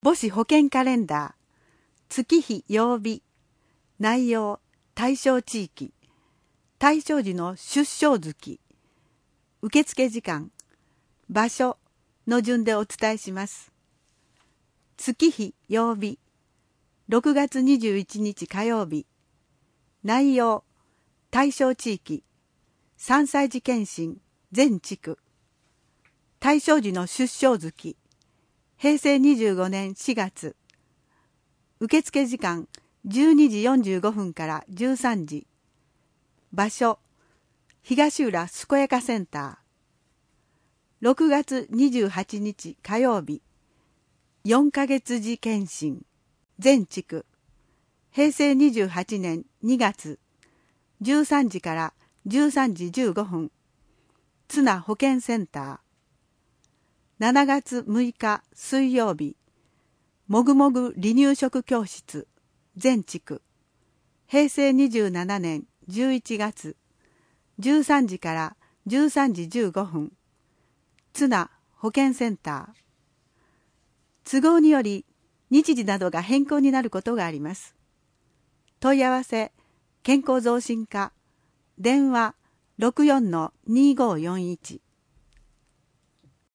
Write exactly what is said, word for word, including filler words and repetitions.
母子保健カレンダー、月日曜日、内容、対象地域、対象時の出生月、受付時間、場所の順でお伝えします。月日曜日、ろくがつにじゅういちにち火曜日、内容、対象地域、さんさい児検診、全地区、対象時の出生月、へいせいにじゅうごねんしがつ、受付時間じゅうにじよんじゅうごふんからじゅうさんじ、場所、東浦健やかセンター、ろくがつにじゅうはちにち火曜日、よんかげつ児検診、全地区、へいせいにじゅうはちねんにがつ、じゅうさんじからじゅうさんじじゅうごふん、津奈保健センター、しちがつむいか水曜日、もぐもぐ離乳食教室、全地区、へいせいにじゅうななねんじゅういちがつ、じゅうさんじからじゅうさんじじゅうごふん、津奈保健センター。都合により日時などが変更になることがあります。問い合わせ、健康増進課、電話 ろくよんのにごーよんいち